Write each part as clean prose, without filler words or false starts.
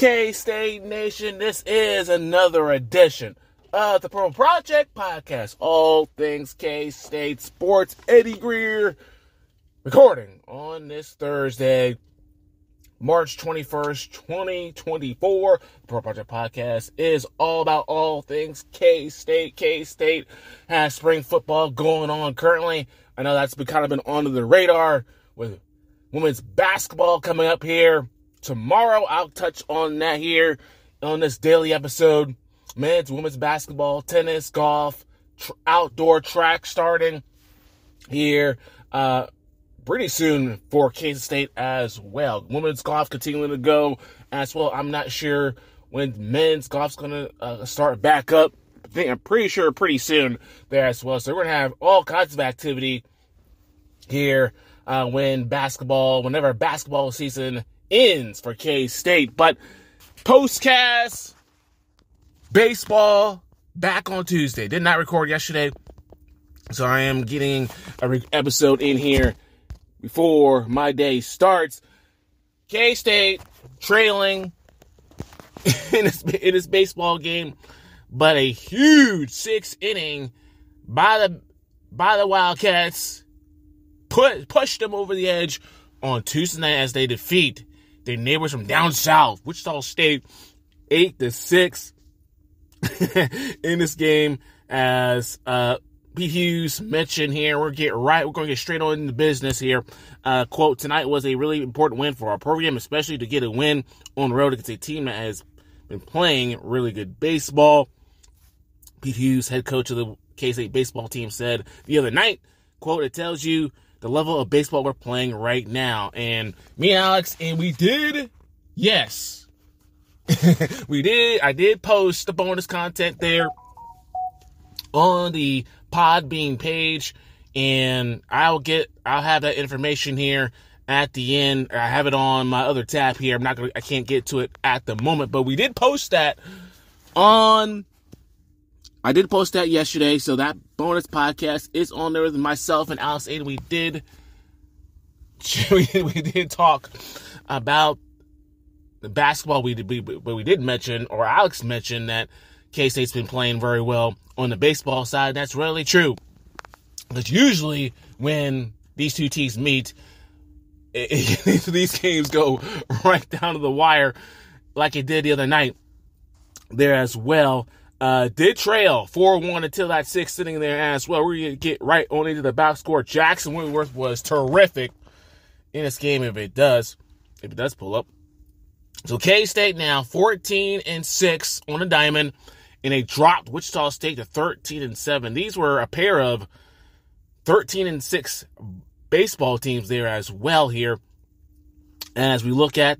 K-State Nation, this is another edition of the Pro Project Podcast. All things K-State sports. Eddie Greer recording on this Thursday, March 21st, 2024. The Pro Project Podcast is all about all things K-State. K-State has spring football going on currently. I know that's kind of been under the radar with women's basketball coming up here tomorrow. I'll touch on that here on this daily episode. Men's, women's basketball, tennis, golf, outdoor track starting here pretty soon for Kansas State as well. Women's golf continuing to go as well. I'm not sure when men's golf's going to start back up. I'm pretty sure pretty soon there as well. So we're going to have all kinds of activity here whenever basketball season ends for K-State. But postcast baseball back on Tuesday. Did not record yesterday, so I am getting an episode in here before my day starts. K-State trailing in this baseball game, but a huge 6th inning by the Wildcats pushed them over the edge on Tuesday night as they defeat their neighbors from down south, Wichita State, 8-6 in this game. As Pete Hughes mentioned here, we're going to get straight on into business here. Quote, tonight was a really important win for our program, especially to get a win on the road against a team that has been playing really good baseball. Pete Hughes, head coach of the K-State baseball team, said the other night, quote, it tells you the level of baseball we're playing right now. And me and Alex, and we did, yes, we did. I did post the bonus content there on the Podbean page, and I'll have that information here at the end. I have it on my other tab here. I can't get to it at the moment, but we did post that I did post that yesterday, so that bonus podcast is on there with myself and Alex Aiden. We did talk about the basketball. We did mention, or Alex mentioned, that K-State's been playing very well on the baseball side. That's really true, because usually when these two teams meet, these games go right down to the wire, like it did the other night there as well. Did trail 4-1 until that 6th inning there as well. We're going to get right on into the box score. Jackson Whitworth was terrific in this game if it does pull up. So K-State now 14-6 on the diamond, and they dropped Wichita State to 13-7. These were a pair of 13-6 baseball teams there as well here. And as we look at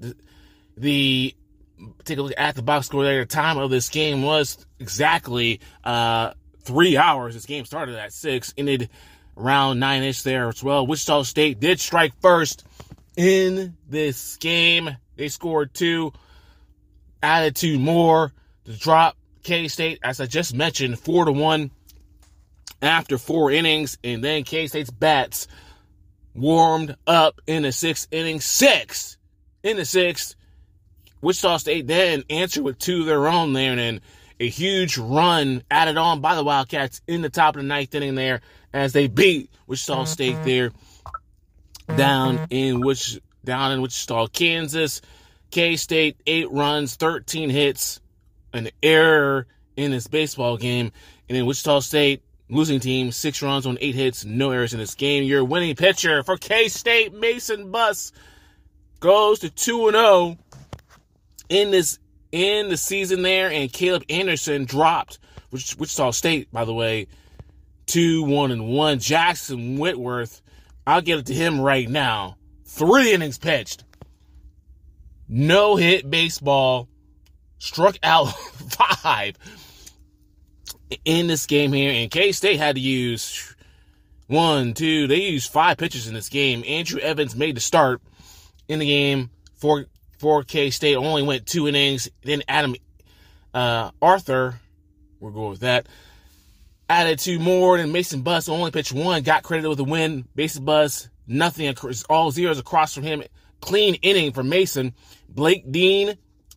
take a look at the box score there, the time of this game was exactly 3 hours. This game started at 6, ended around 9-ish there as well. Wichita State did strike first in this game. They scored 2, added 2 more to drop K-State, as I just mentioned, 4-1 after 4 innings. And then K-State's bats warmed up in the 6th inning. 6 in the 6th. Wichita State then answered with 2 of their own there, and then a huge run added on by the Wildcats in the top of the 9th inning there as they beat Wichita State there down in Wichita, Kansas. K-State 8 runs, 13 hits, an error in this baseball game, and then Wichita State, losing team, 6 runs on 8 hits, no errors in this game. Your winning pitcher for K-State, Mason Buss, goes to 2-0. In the season there, and Caleb Anderson dropped Wichita State, by the way, 2-1-1. Jackson Whitworth, I'll get it to him right now. 3 innings pitched, no hit baseball, struck out 5 in this game here, and K-State had to use they used 5 pitchers in this game. Andrew Evans made the start in the game for K-State, only went 2 innings. Then Adam Arthur, we'll go with that, added 2 more. And Mason Buss only pitched 1, got credited with a win. Mason Buss, nothing, all zeros across from him. Clean inning for Mason. Blake Dean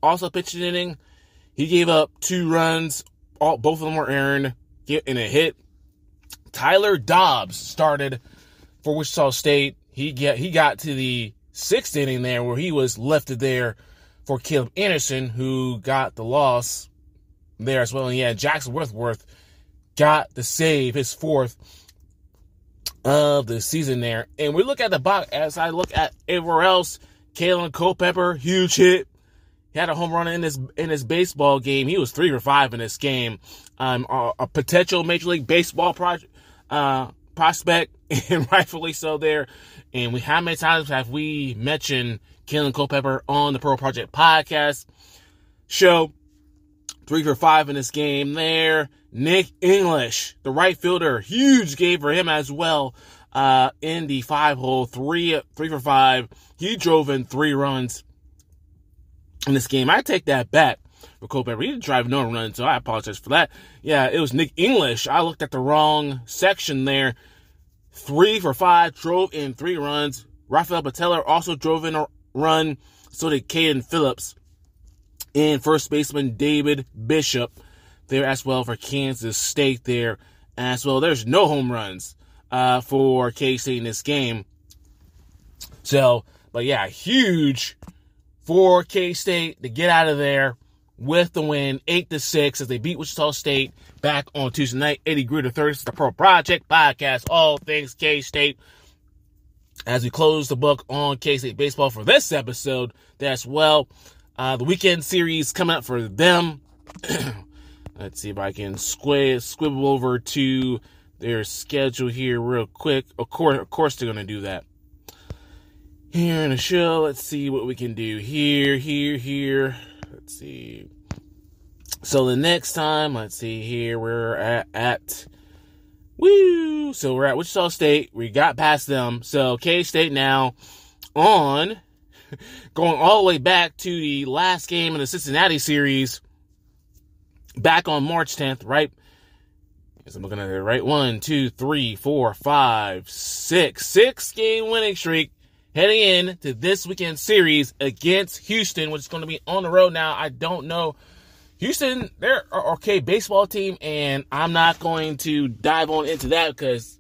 also pitched an inning. He gave up 2 runs. Both of them were earned in a hit. Tyler Dobbs started for Wichita State. He got to the 6th inning there where he was lefted there for Caleb Anderson, who got the loss there as well. And yeah, Jackson Whitworth got the save, his 4th of the season there. And we look at the box, as I look at everywhere else, Kalen Culpepper, huge hit. He had a home run in his baseball game. He was 3 for 5 in this game. A potential Major League Baseball prospect, and rightfully so there. And how many times have we mentioned Kalen Culpepper on the Pro Project podcast show? 3 for 5 in this game there. Nick English, the right fielder, huge game for him as well. In the 5-hole, 3 for 5. He drove in 3 runs in this game. I take that back for Culpepper. He didn't drive no run, so I apologize for that. Yeah, it was Nick English. I looked at the wrong section there. 3 for 5, drove in 3 runs. Rafael Bateller also drove in a run. So did Caden Phillips. And first baseman David Bishop there as well for Kansas State there as well. There's no home runs for K-State in this game. So, but yeah, huge for K-State to get out of there with the win, 8-6, as they beat Wichita State back on Tuesday night. Eddie Gruder III, the Pro Project podcast, all things K-State. As we close the book on K-State baseball for this episode, as well. The weekend series coming up for them. Let's see if I can squibble over to their schedule here real quick. Of course they're going to do that. Here in the show, let's see what we can do here. Let's see. So the next time, let's see here, we're at so we're at Wichita State. We got past them. So K-State now on, going all the way back to the last game in the Cincinnati series, back on March 10th, right? As I'm looking at it, right? 1, 2, 3, 4, 5, 6. 6-game winning streak heading in to this weekend series against Houston, which is going to be on the road now. I don't know. Houston, they're an okay baseball team, and I'm not going to dive on into that because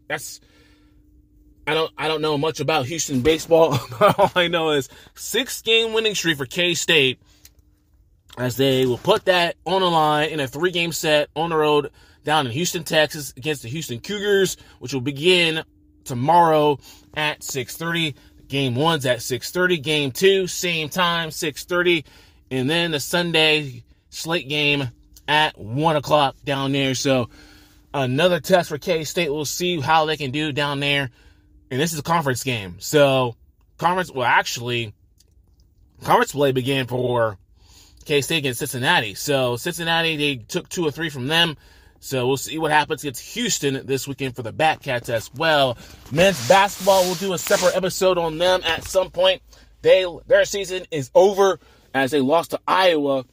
I don't know much about Houston baseball. All I know is 6-game winning streak for K-State, as they will put that on the line in a 3-game set on the road down in Houston, Texas, against the Houston Cougars, which will begin tomorrow at 6:30. Game 1's at 6:30. Game 2, same time, 6:30. And then the Sunday slate game at 1 o'clock down there. So another test for K-State. We'll see how they can do down there. And this is a conference game. So conference play began for K-State against Cincinnati. So Cincinnati, they took 2 or 3 from them. So we'll see what happens against Houston this weekend for the Batcats as well. Men's basketball, we'll do a separate episode on them at some point. Their season is over as they lost to Iowa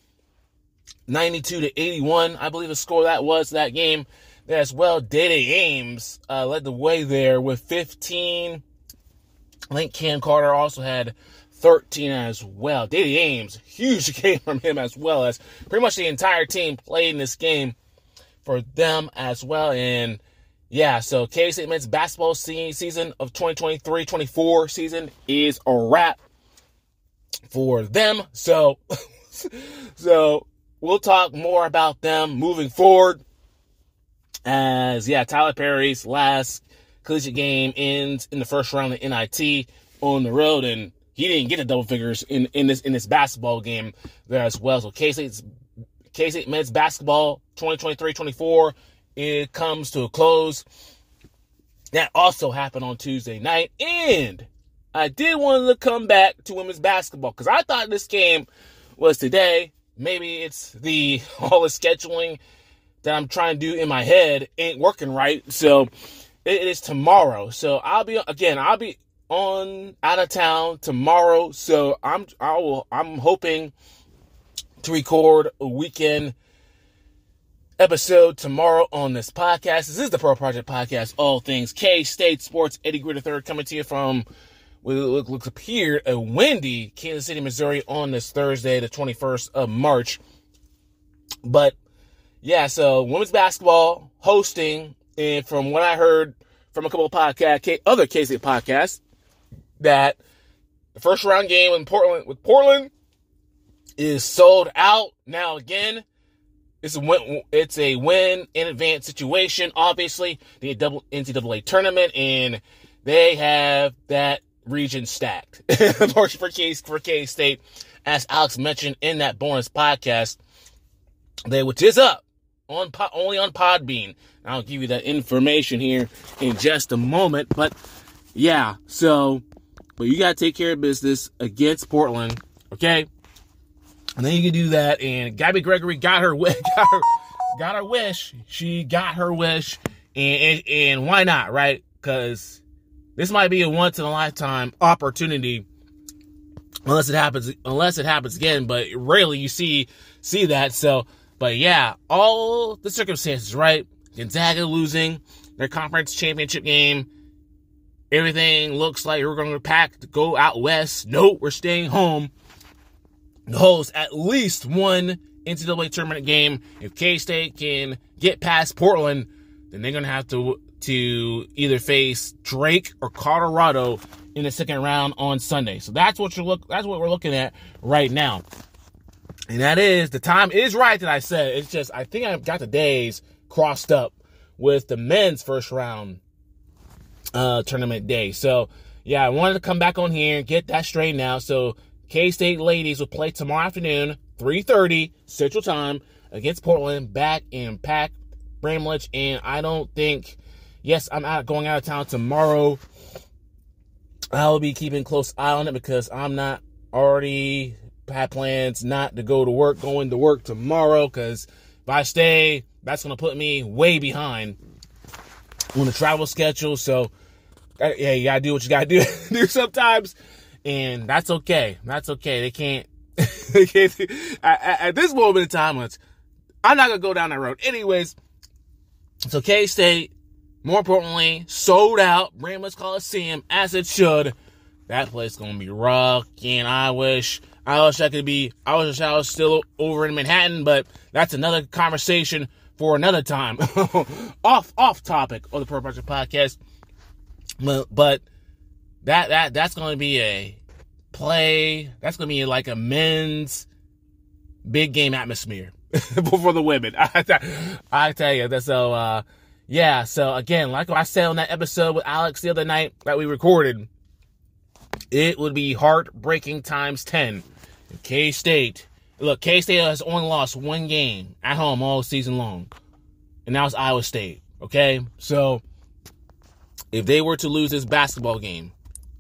92-81. I believe the score that was that game as well. Dede Ames led the way there with 15. I think Cam Carter also had 13 as well. Dede Ames, huge game from him as well, as pretty much the entire team played in this game for them as well. And yeah, so K-State men's basketball season of 2023-24 season is a wrap for them. So we'll talk more about them moving forward, as Tyler Perry's last collegiate game ends in the first round of NIT on the road, and he didn't get the double figures in this basketball game there as well. So K-State men's basketball 2023-24, it comes to a close. That also happened on Tuesday night. And I did want to come back to women's basketball because I thought this game was today. Maybe it's all the scheduling that I'm trying to do in my head ain't working right. So it is tomorrow. So I'll be out of town tomorrow. So I'm hoping to record a weekend episode tomorrow on this podcast. This is the Pro Project Podcast, all things K-State sports. Eddie Gruder III coming to you from looks appeared a windy Kansas City, Missouri on this Thursday, the 21st of March. But yeah, so women's basketball hosting, and from what I heard from a couple of other K-State podcasts, that the first round game with Portland is sold out. Now again, it's a win in advance situation. Obviously, the NCAA tournament, and they have that region stacked for K-State, as Alex mentioned in that bonus podcast, which is up only on Podbean. I'll give you that information here in just a moment. But yeah, but you gotta take care of business against Portland, okay? And then you can do that. And Gabby Gregory got her wish. She got her wish, and why not, right? Because this might be a once in a lifetime opportunity, unless it happens again. But rarely you see that. So, but yeah, all the circumstances, right? Gonzaga losing their conference championship game. Everything looks like we're going to go out west. Nope, we're staying home. Host at least one NCAA tournament game. If K-State can get past Portland, then they're going to have to either face Drake or Colorado in the second round on Sunday. So that's what we're looking at right now. And that is, the time is right that I said. It's just, I think I've got the days crossed up with the men's first round tournament day. So yeah, I wanted to come back on here and get that straightened out. So K-State ladies will play tomorrow afternoon, 3:30 Central Time, against Portland back in Pack Bramlage. And I don't think, yes, I'm going out of town tomorrow. I'll be keeping a close eye on it because I'm not already had plans not to going to work tomorrow, because if I stay, that's going to put me way behind on the travel schedule. So yeah, you got to do what you got to do sometimes. And that's okay. They can't at this moment in time, I'm not going to go down that road. Anyways, so K-State, more importantly, sold out Bramlage Coliseum, as it should. That place is going to be rocking. I wish I was still over in Manhattan, but that's another conversation for another time. off topic of the Pro Project Podcast. But that's going to be a play. That's going to be like a men's big game atmosphere for the women. I tell you. So, yeah. So, again, like I said on that episode with Alex the other night that we recorded, it would be heartbreaking times 10. K-State has only lost one game at home all season long, and that was Iowa State. Okay? So, if they were to lose this basketball game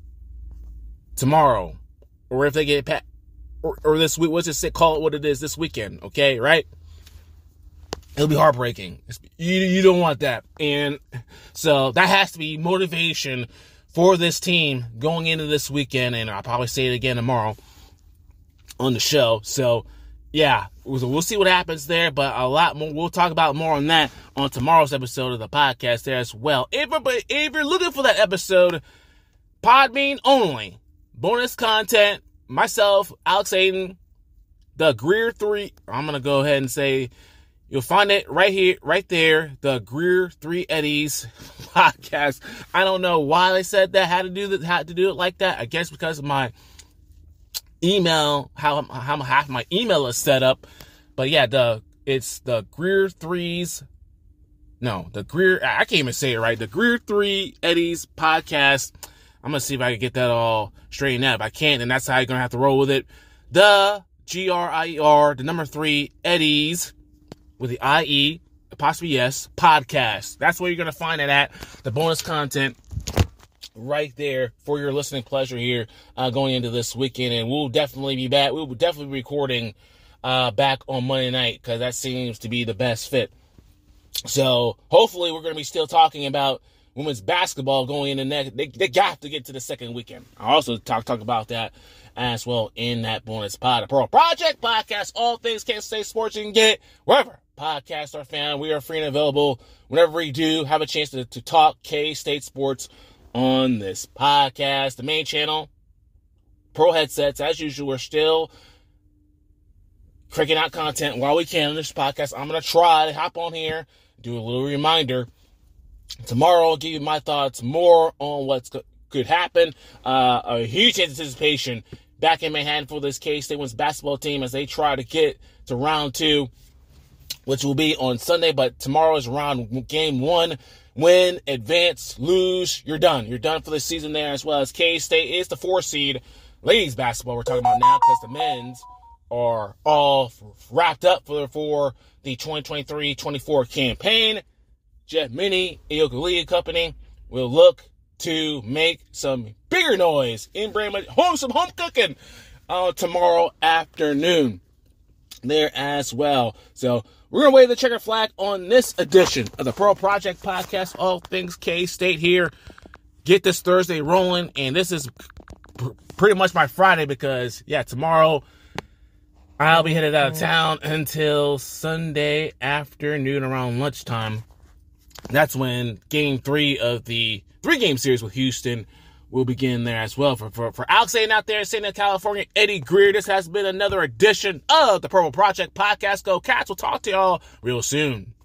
tomorrow, or if they get or this week, let's just call it what it is this weekend, okay, right? It'll be heartbreaking. You don't want that. And so that has to be motivation for this team going into this weekend, and I'll probably say it again tomorrow on the show. So, yeah, we'll see what happens there, but a lot more. We'll talk about more on that on tomorrow's episode of the podcast there as well. If you're looking for that episode, Podbean only, bonus content, myself, Alex Aiden, the Greer 3, I'm going to go ahead and say, you'll find it right here, right there, the Greer 3 Eddies podcast. I don't know why they said that, had to do it like that. I guess because of my email, how half my email is set up. But yeah, it's the Greer 3's, no, the Greer, I can't even say it right, the Greer 3 Eddies podcast. I'm going to see if I can get that all straightened out. If I can't, then that's how you're going to have to roll with it. The GRIER, the number 3 Eddies, with the IE, apostrophe S, podcast. That's where you're going to find it at. The bonus content right there for your listening pleasure here going into this weekend. And we'll definitely be back. We'll definitely be recording back on Monday night, because that seems to be the best fit. So hopefully we're going to be still talking about women's basketball going into next. They got to get to the second weekend. I'll also talk about that as well in that bonus pod. Pro Project Podcast, all things Kansas State sports you can get wherever podcasts are found. We are free and available whenever we do have a chance to talk K-State sports on this podcast. The main channel, Pro Headsets, as usual, we're still cranking out content while we can on this podcast. I'm going to try to hop on here, do a little reminder. Tomorrow I'll give you my thoughts more on what's could happen. A huge anticipation back in Manhattan for this K-State women's basketball team as they try to get to round 2, which will be on Sunday. But tomorrow is game 1. Win, advance, lose, you're done. You're done for the season there, as well as K-State is the 4 seed. Ladies basketball we're talking about now, because the men's are all wrapped up for the 2023-24 campaign. Jeff Mini, Aoka League Company will look to make some bigger noise in Bremen, some home cooking tomorrow afternoon there as well. So we're going to wave the checker flag on this edition of the Pro Project Podcast, all things K-State here. Get this Thursday rolling, and this is pretty much my Friday because, tomorrow I'll be headed out of town until Sunday afternoon around lunchtime. That's when game 3 of the 3-game series with Houston will begin there as well. For Alex Aiden out there in San Diego, California, Eddie Greer, this has been another edition of the Purple Project Podcast. Go Cats. We'll talk to y'all real soon.